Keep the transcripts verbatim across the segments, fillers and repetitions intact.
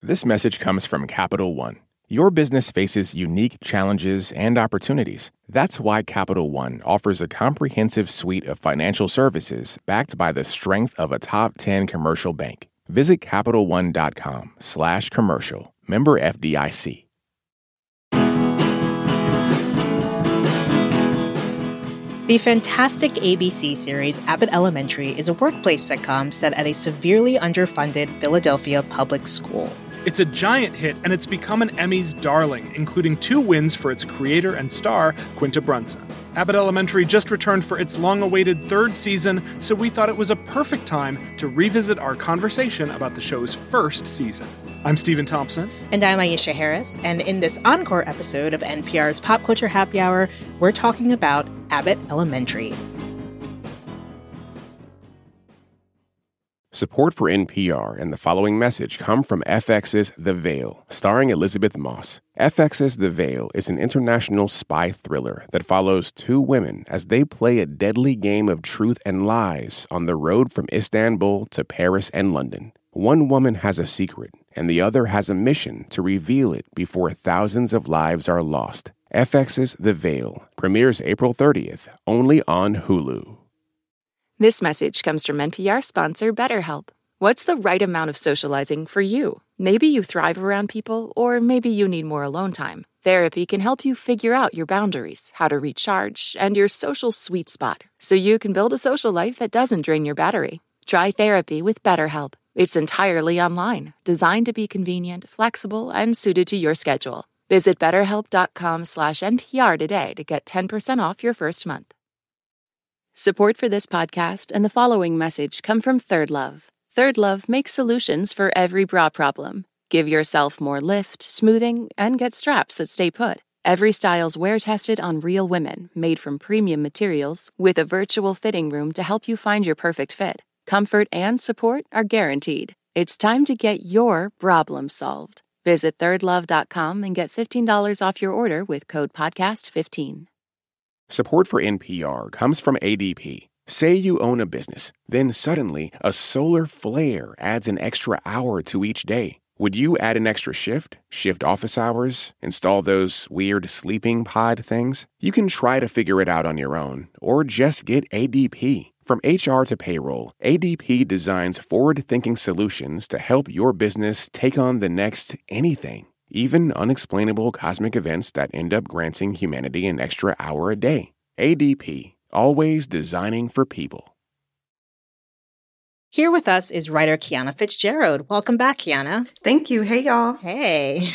This message comes from Capital One. Your business faces unique challenges and opportunities. That's why Capital One offers a comprehensive suite of financial services backed by the strength of a top ten commercial bank. Visit CapitalOne.com slash commercial. Member F D I C. The fantastic A B C series Abbott Elementary is a workplace sitcom set at a severely underfunded Philadelphia public school. It's a giant hit, and it's become an Emmys darling, including two wins for its creator and star, Quinta Brunson. Abbott Elementary just returned for its long-awaited third season, so we thought it was a perfect time to revisit our conversation about the show's first season. I'm Stephen Thompson. And I'm Aisha Harris. And in this encore episode of N P R's Pop Culture Happy Hour, we're talking about Abbott Elementary. Support for N P R and the following message come from F X's The Veil, starring Elizabeth Moss. F X's The Veil is an international spy thriller that follows two women as they play a deadly game of truth and lies on the road from Istanbul to Paris and London. One woman has a secret, and the other has a mission to reveal it before thousands of lives are lost. F X's The Veil premieres April thirtieth, only on Hulu. This message comes from N P R sponsor BetterHelp. What's the right amount of socializing for you? Maybe you thrive around people, or maybe you need more alone time. Therapy can help you figure out your boundaries, how to recharge, and your social sweet spot, so you can build a social life that doesn't drain your battery. Try therapy with BetterHelp. It's entirely online, designed to be convenient, flexible, and suited to your schedule. Visit betterhelp.com slash NPR today to get ten percent off your first month. Support for this podcast and the following message come from Third Love. Third Love makes solutions for every bra problem. Give yourself more lift, smoothing, and get straps that stay put. Every style's wear-tested on real women, made from premium materials, with a virtual fitting room to help you find your perfect fit. Comfort and support are guaranteed. It's time to get your problem solved. Visit third love dot com and get fifteen dollars off your order with code podcast fifteen. Support for N P R comes from A D P. Say you own a business, then suddenly a solar flare adds an extra hour to each day. Would you add an extra shift, shift office hours, install those weird sleeping pod things? You can try to figure it out on your own, or just get A D P. From H R to payroll, A D P designs forward-thinking solutions to help your business take on the next anything, even unexplainable cosmic events that end up granting humanity an extra hour a day. A D P, always designing for people. Here with us is writer Kiana Fitzgerald. Welcome back, Kiana. Thank you. Hey, y'all. Hey.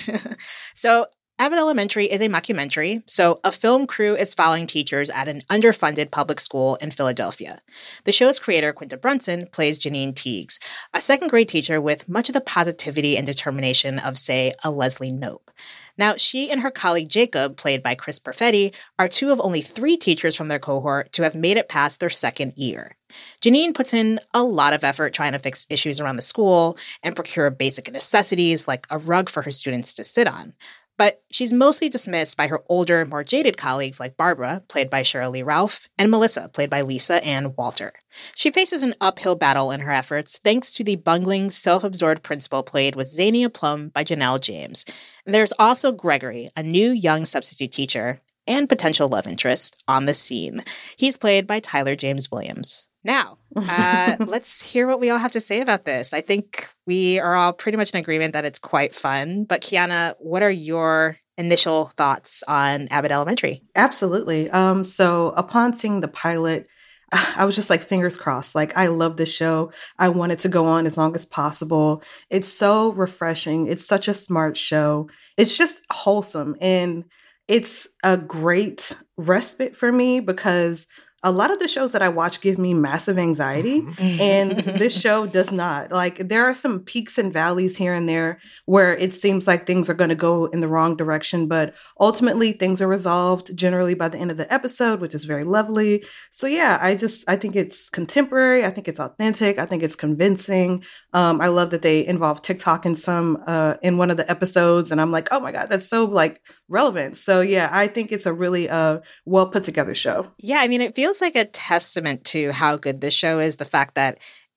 So, Abbott Elementary is a mockumentary, so a film crew is following teachers at an underfunded public school in Philadelphia. The show's creator, Quinta Brunson, plays Janine Teagues, a second-grade teacher with much of the positivity and determination of, say, a Leslie Knope. Now, she and her colleague Jacob, played by Chris Perfetti, are two of only three teachers from their cohort to have made it past their second year. Janine puts in a lot of effort trying to fix issues around the school and procure basic necessities like a rug for her students to sit on. But she's mostly dismissed by her older, more jaded colleagues like Barbara, played by Sheryl Lee Ralph, and Melissa, played by Lisa Ann Walter. She faces an uphill battle in her efforts thanks to the bungling, self-absorbed principal played with Zania Plum by Janelle James. And there's also Gregory, a new young substitute teacher and potential love interest on the scene. He's played by Tyler James Williams. Now, uh, let's hear what we all have to say about this. I think we are all pretty much in agreement that it's quite fun. But Kiana, what are your initial thoughts on Abbott Elementary? Absolutely. Um, so upon seeing the pilot, I was just like, fingers crossed. Like, I love this show. I want it to go on as long as possible. It's so refreshing. It's such a smart show. It's just wholesome. And it's a great respite for me because a lot of the shows that I watch give me massive anxiety, and this show does not. Like, there are some peaks and valleys here and there where it seems like things are going to go in the wrong direction, but ultimately things are resolved generally by the end of the episode, which is very lovely. So yeah, I just, I think it's contemporary. I think it's authentic. I think it's convincing. Um, I love that they involve TikTok in some, uh, in one of the episodes, and I'm like, oh my God, that's so like relevant. So yeah, I think it's a really, uh, well put together show. Yeah. I mean, it feels like a testament to how good this show is. The fact that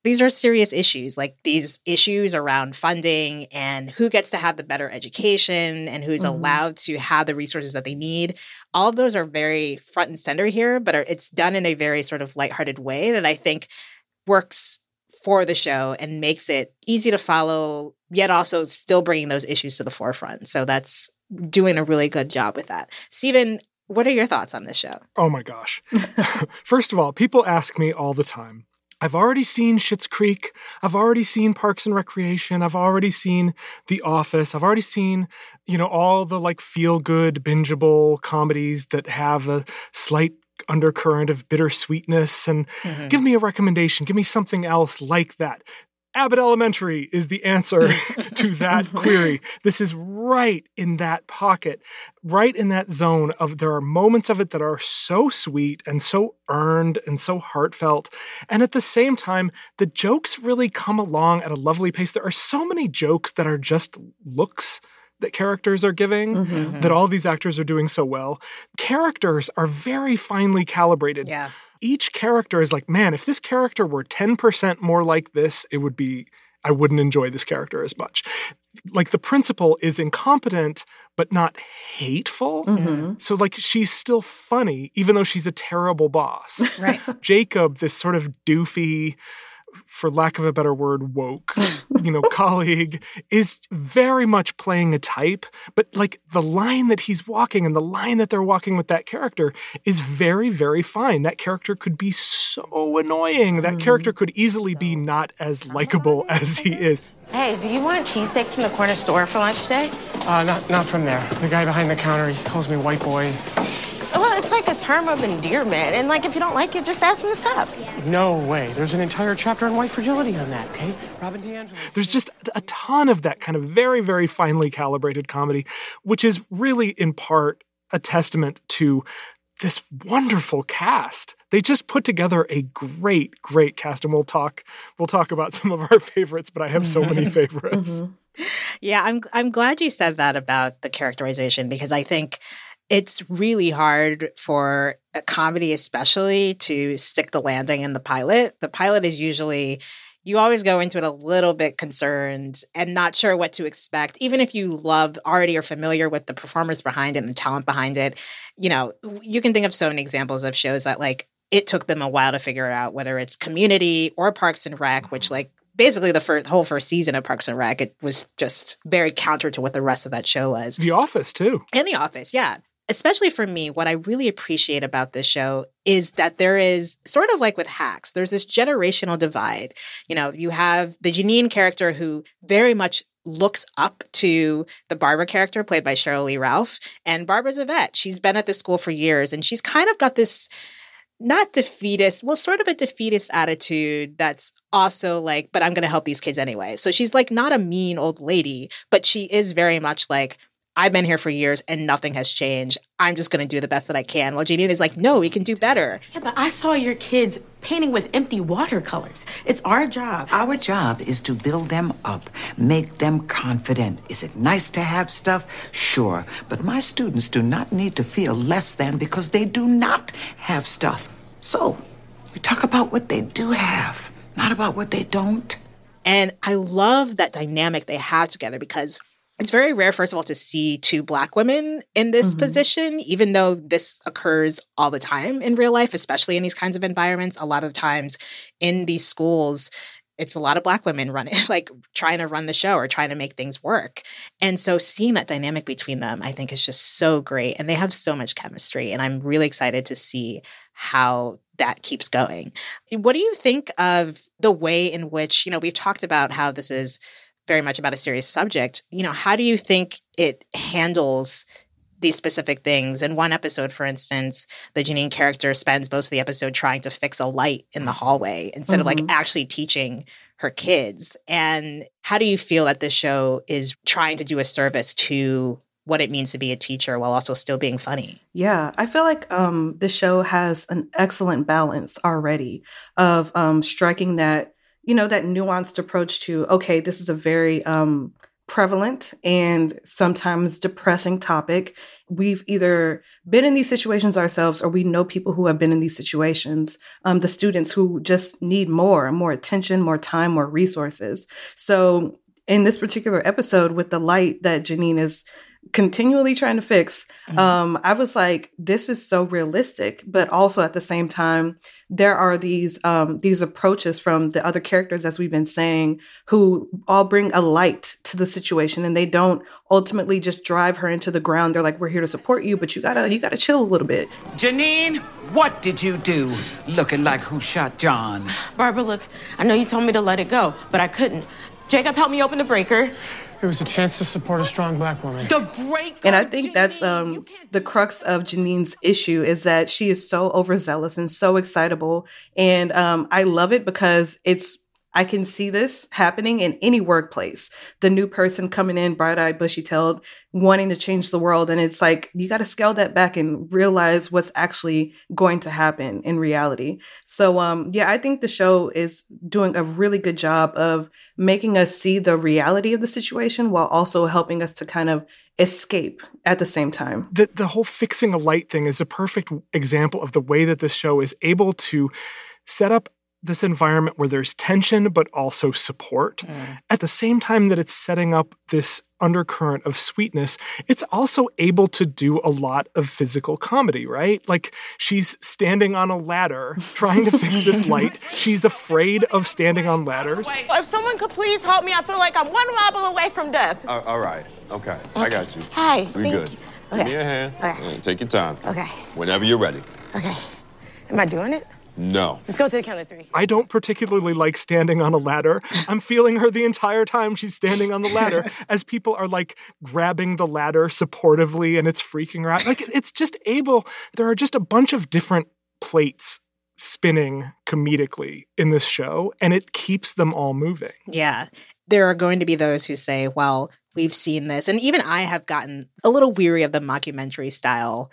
these are serious issues, like these issues around funding and who gets to have the better education and who's mm-hmm. allowed to have the resources that they need. All of those are very front and center here, but are, it's done in a very sort of lighthearted way that I think works for the show and makes it easy to follow, yet also still bringing those issues to the forefront. So that's doing a really good job with that. Stephen, what are your thoughts on this show? Oh my gosh. First of all, people ask me all the time, I've already seen Schitt's Creek. I've already seen Parks and Recreation. I've already seen The Office. I've already seen, you know, all the like feel-good, bingeable comedies that have a slight undercurrent of bittersweetness. And mm-hmm. give me a recommendation. Give me something else like that. Abbott Elementary is the answer to that query. This is right in that pocket, right in that zone of there are moments of it that are so sweet and so earned and so heartfelt. And at the same time, the jokes really come along at a lovely pace. There are so many jokes that are just looks that characters are giving, mm-hmm. that all these actors are doing so well. Characters are very finely calibrated. Yeah. Each character is like, man, if this character were ten percent more like this, it would be, I wouldn't enjoy this character as much. Like the principal is incompetent, but not hateful. Mm-hmm. So like she's still funny, even though she's a terrible boss. Right. Jacob, this sort of doofy, for lack of a better word, woke, you know, colleague, is very much playing a type. But like the line that he's walking and the line that they're walking with that character is very, very fine. That character could be so annoying. That mm. character could easily be not as likable as he is. Hey, do you want cheesesteaks from the corner store for lunch today? Uh, not, not from there. The guy behind the counter, he calls me white boy. Well, it's like a term of endearment. And, like, if you don't like it, just ask him to stop. No way. There's an entire chapter on white fragility on that, okay? Robin DiAngelo. There's just a ton of that kind of very, very finely calibrated comedy, which is really, in part, a testament to this wonderful cast. They just put together a great, great cast. And we'll talk, we'll talk about some of our favorites, but I have so many favorites. Mm-hmm. Yeah, I'm I'm glad you said that about the characterization, because I think it's really hard for a comedy especially to stick the landing in the pilot. The pilot is usually, you always go into it a little bit concerned and not sure what to expect. Even if you love, already are familiar with the performers behind it and the talent behind it, you know, you can think of so many examples of shows that like it took them a while to figure it out, whether it's Community or Parks and Rec, which like basically the first, whole first season of Parks and Rec, it was just very counter to what the rest of that show was. The Office too. And The Office, yeah. Especially for me, what I really appreciate about this show is that there is sort of like with Hacks, there's this generational divide. You know, you have the Janine character who very much looks up to the Barbara character played by Cheryl Lee Ralph. And Barbara's a vet. She's been at this school for years, and she's kind of got this not defeatist, well, sort of a defeatist attitude that's also like, but I'm going to help these kids anyway. So she's like not a mean old lady, but she is very much like, I've been here for years and nothing has changed. I'm just going to do the best that I can. Well, Janine is like, no, we can do better. Yeah, but I saw your kids painting with empty watercolors. It's our job. Our job is to build them up, make them confident. Is it nice to have stuff? Sure. But my students do not need to feel less than because they do not have stuff. So we talk about what they do have, not about what they don't. And I love that dynamic they have together because it's very rare, first of all, to see two Black women in this mm-hmm. position, even though this occurs all the time in real life, especially in these kinds of environments. A lot of times in these schools, it's a lot of Black women running, like trying to run the show or trying to make things work. And so seeing that dynamic between them, I think is just so great. And they have so much chemistry. And I'm really excited to see how that keeps going. What do you think of the way in which, you know, we've talked about how this is very much about a serious subject. You know, how do you think it handles these specific things? In one episode, for instance, the Janine character spends most of the episode trying to fix a light in the hallway instead mm-hmm. of like actually teaching her kids. And how do you feel that this show is trying to do a service to what it means to be a teacher while also still being funny? Yeah, I feel like um, the show has an excellent balance already of um, striking that, you know, that nuanced approach to, okay, this is a very um, prevalent and sometimes depressing topic. We've either been in these situations ourselves or we know people who have been in these situations, um, the students who just need more, more attention, more time, more resources. So in this particular episode with the light that Janine is continually trying to fix, mm-hmm. um, I was like, this is so realistic, but also at the same time, there are these um, these approaches from the other characters, as we've been saying, who all bring a light to the situation, and they don't ultimately just drive her into the ground. They're like, we're here to support you, but you gotta you gotta chill a little bit. Janine, what did you do? Looking like who shot John? Barbara, look, I know you told me to let it go, but I couldn't. Jacob helped me open the breaker. It was a chance to support a strong black woman. The break. And I think that's um, the crux of Janine's issue is that she is so overzealous and so excitable. And um, I love it because it's I can see this happening in any workplace. The new person coming in, bright-eyed, bushy-tailed, wanting to change the world. And it's like, you got to scale that back and realize what's actually going to happen in reality. So, um, yeah, I think the show is doing a really good job of making us see the reality of the situation while also helping us to kind of escape at the same time. The, the whole fixing a light thing is a perfect example of the way that this show is able to set up this environment where there's tension, but also support. Mm. At the same time that it's setting up this undercurrent of sweetness, it's also able to do a lot of physical comedy, right? Like she's standing on a ladder trying to fix this light. She's afraid of standing on ladders. If someone could please help me, I feel like I'm one wobble away from death. Uh, all right. Okay. okay. I got you. Hi. We good. You. Okay. Give me a hand. Okay. Right, take your time. Okay. Whenever you're ready. Okay. Am I doing it? No. Let's go to the count of three. I don't particularly like standing on a ladder. I'm feeling her the entire time she's standing on the ladder as people are like grabbing the ladder supportively and it's freaking her out. Like it's just able, there are just a bunch of different plates spinning comedically in this show and it keeps them all moving. Yeah. There are going to be those who say, well, we've seen this. And even I have gotten a little weary of the mockumentary style.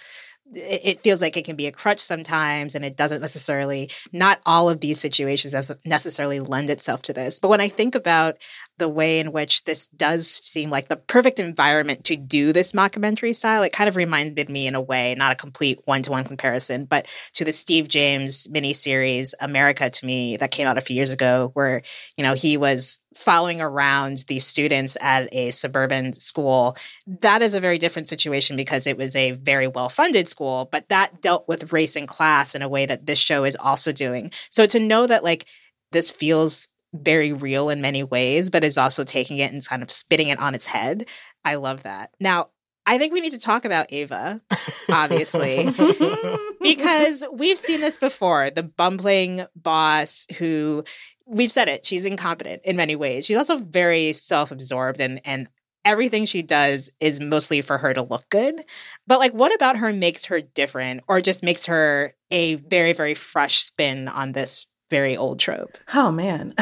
It feels like it can be a crutch sometimes, and it doesn't necessarily, not all of these situations necessarily lend itself to this. But when I think about the way in which this does seem like the perfect environment to do this mockumentary style, it kind of reminded me in a way, not a complete one-to-one comparison, but to the Steve James miniseries, America to Me, that came out a few years ago, where, you know, he was following around these students at a suburban school. That is a very different situation because it was a very well-funded school, but that dealt with race and class in a way that this show is also doing. So to know that like this feels very real in many ways, but is also taking it and kind of spitting it on its head, I love that. Now, I think we need to talk about Ava, obviously, because we've seen this before. The bumbling boss who, we've said it, she's incompetent in many ways. She's also very self-absorbed and and everything she does is mostly for her to look good. But like, what about her makes her different or just makes her a very, very fresh spin on this very old trope? Oh, man.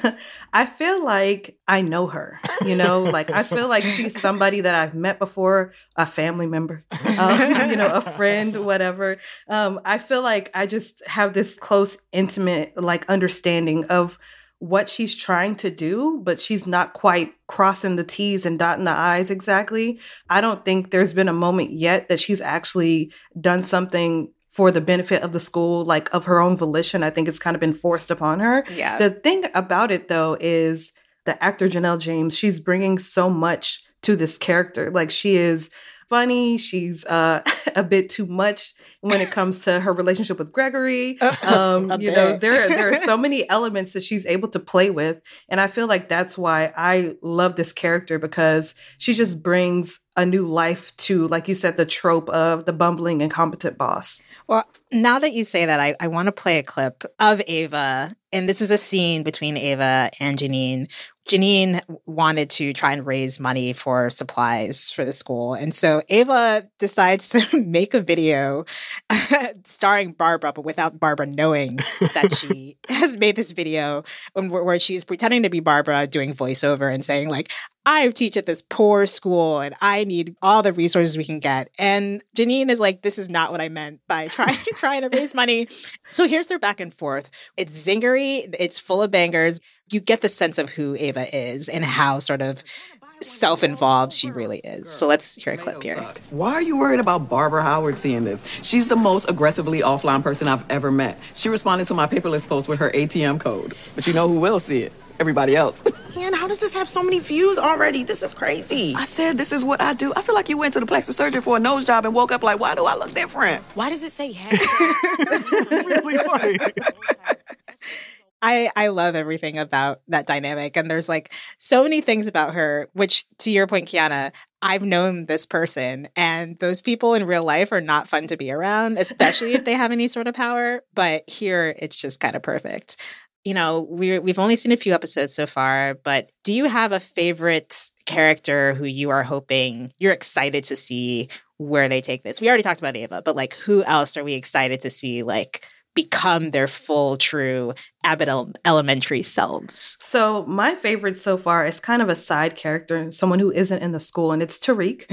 I feel like I know her, you know, like I feel like she's somebody that I've met before, a family member, um, you know, a friend, whatever. Um, I feel like I just have this close, intimate, like understanding of what she's trying to do, but she's not quite crossing the T's and dotting the I's exactly. I don't think there's been a moment yet that she's actually done something for the benefit of the school, like of her own volition. I think it's kind of been forced upon her. Yeah. The thing about it, though, is the actor Janelle James, she's bringing so much to this character. Like, she is funny. She's uh, a bit too much when it comes to her relationship with Gregory. Um, you bit. know, there, there are so many elements that she's able to play with. And I feel like that's why I love this character, because she just brings a new life to, like you said, the trope of the bumbling, incompetent boss. Well, now that you say that, I, I want to play a clip of Ava. And this is a scene between Ava and Janine. Janine wanted to try and raise money for supplies for the school. And so Ava decides to make a video starring Barbara, but without Barbara knowing that she has made this video where she's pretending to be Barbara, doing voiceover and saying like, I teach at this poor school and I need all the resources we can get. And Janine is like, this is not what I meant by trying trying to raise money. So here's their back and forth. It's zingery. It's full of bangers. You get the sense of who Ava is and how sort of self-involved she really is. So let's hear a clip here. Why are you worried about Barbara Howard seeing this? She's the most aggressively offline person I've ever met. She responded to my paperless post with her A T M code. But you know who will see it? Everybody else. Man, how does this have so many views already? This is crazy. I said this is what I do. I feel like you went to the plastic surgery for a nose job and woke up like, why do I look different? Why does it say hashtag? That's really funny. I, I love everything about that dynamic. And there's like so many things about her, which to your point, Kiana, I've known this person and those people in real life are not fun to be around, especially if they have any sort of power. But here it's just kind of perfect. You know, we're, we've only seen a few episodes so far, but do you have a favorite character who you are hoping, you're excited to see where they take this? We already talked about Ava, but like who else are we excited to see like become their full, true Abbott Elementary selves? So my favorite so far is kind of a side character, someone who isn't in the school, and it's Tariq.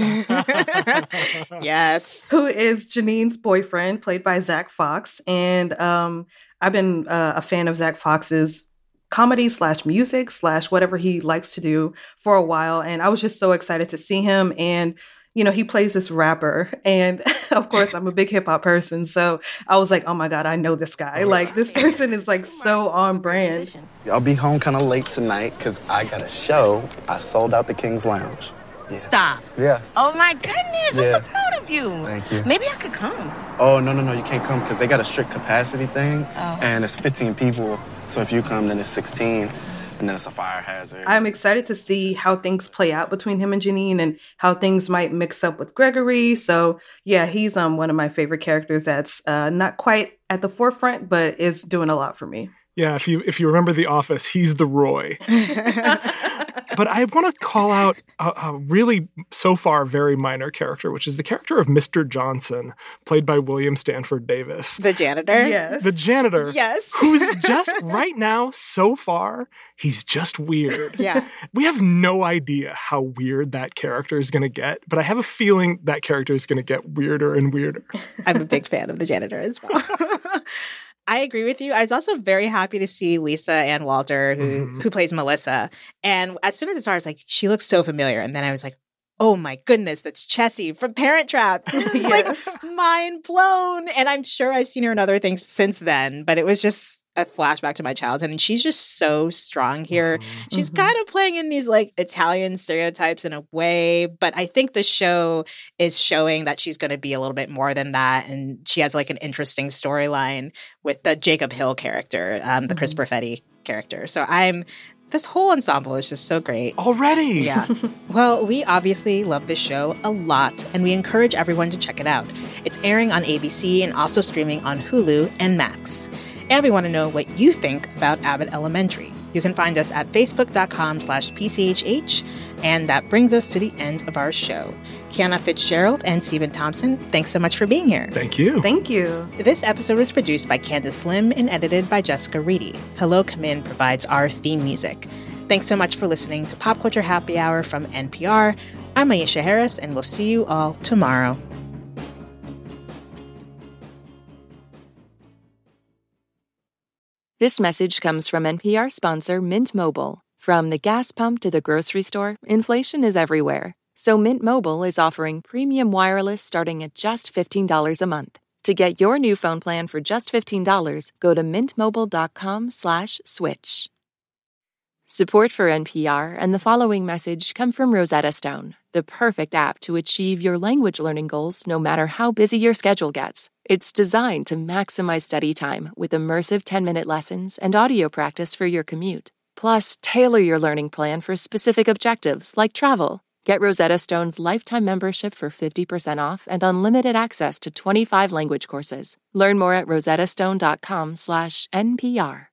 Yes. Who is Janine's boyfriend, played by Zach Fox. And um, I've been uh, a fan of Zach Fox's comedy slash music slash whatever he likes to do for a while. And I was just so excited to see him. And you know, he plays this rapper, and of course, I'm a big hip hop person. So I was like, oh my God, I know this guy. Like, this person is like so on brand. I'll be home kind of late tonight because I got a show. I sold out the King's Lounge. Yeah. Stop. Yeah. Oh my goodness, Yeah. I'm so proud of you. Thank you. Maybe I could come. Oh, no, no, no, you can't come because they got a strict capacity thing, Oh. and it's fifteen people. So if you come, then it's sixteen. And then it's a fire hazard. I'm excited to see how things play out between him and Janine and how things might mix up with Gregory. So yeah, he's um one of my favorite characters that's uh, not quite at the forefront, but is doing a lot for me. Yeah, if you if you remember The Office, he's the Roy. But I want to call out a, a really, so far, very minor character, which is the character of Mister Johnson, played by William Stanford Davis. The janitor? Yes. The janitor. Yes. Who's just, right now, so far, he's just weird. Yeah. We have no idea how weird that character is going to get, but I have a feeling that character is going to get weirder and weirder. I'm a big fan of the janitor as well. I agree with you. I was also very happy to see Lisa Ann Walter, who mm-hmm. who plays Melissa. And as soon as it started, I was like, she looks so familiar. And then I was like, oh my goodness, that's Chessie from Parent Trap. Yes. Like mind blown. And I'm sure I've seen her in other things since then, but it was just a flashback to my childhood. And she's just so strong here. Mm-hmm. She's mm-hmm. kind of playing in these like Italian stereotypes in a way, but I think the show is showing that she's going to be a little bit more than that. And she has like an interesting storyline with the Jacob Hill character, um, the mm-hmm. Chris Perfetti character. So I'm This whole ensemble is just so great. Already? Yeah. Well, we obviously love this show a lot, and we encourage everyone to check it out. It's airing on A B C and also streaming on Hulu and Max. And we want to know what you think about Abbott Elementary. You can find us at facebook.com slash PCHH. And that brings us to the end of our show. Kiana Fitzgerald and Stephen Thompson, thanks so much for being here. Thank you. Thank you. This episode was produced by Candace Lim and edited by Jessica Reedy. Hello Come In provides our theme music. Thanks so much for listening to Pop Culture Happy Hour from N P R. I'm Aisha Harris, and we'll see you all tomorrow. This message comes from N P R sponsor Mint Mobile. From the gas pump to the grocery store, inflation is everywhere. So Mint Mobile is offering premium wireless starting at just fifteen dollars a month. To get your new phone plan for just fifteen dollars, go to mintmobile.com slash switch. Support for N P R and the following message come from Rosetta Stone, the perfect app to achieve your language learning goals no matter how busy your schedule gets. It's designed to maximize study time with immersive ten-minute lessons and audio practice for your commute. Plus, tailor your learning plan for specific objectives like travel. Get Rosetta Stone's lifetime membership for fifty percent off and unlimited access to twenty-five language courses. Learn more at rosettastone.com slash NPR.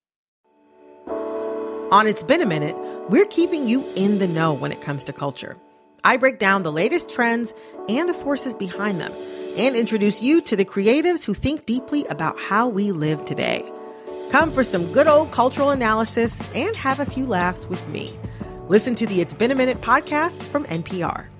On It's Been a Minute, we're keeping you in the know when it comes to culture. I break down the latest trends and the forces behind them, and introduce you to the creatives who think deeply about how we live today. Come for some good old cultural analysis and have a few laughs with me. Listen to the It's Been a Minute podcast from N P R.